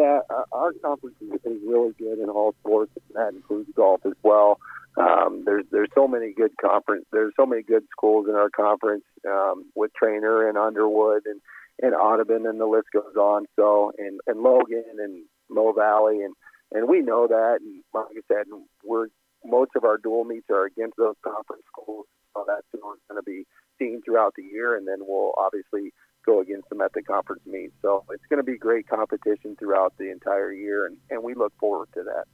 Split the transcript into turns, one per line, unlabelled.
Yeah, our conference is really good in all sports, and that includes golf as well. There's so many good conference. There's so many good schools in our conference with Trainer and Underwood and Audubon, and the list goes on. So and Logan and Mo Valley, and we know that. And like I said, we're most of our dual meets are against those conference schools. So that's going to be seen throughout the year, and then we'll obviously go against them at the conference meet. So it's going to be great competition throughout the entire year, and we look forward to that.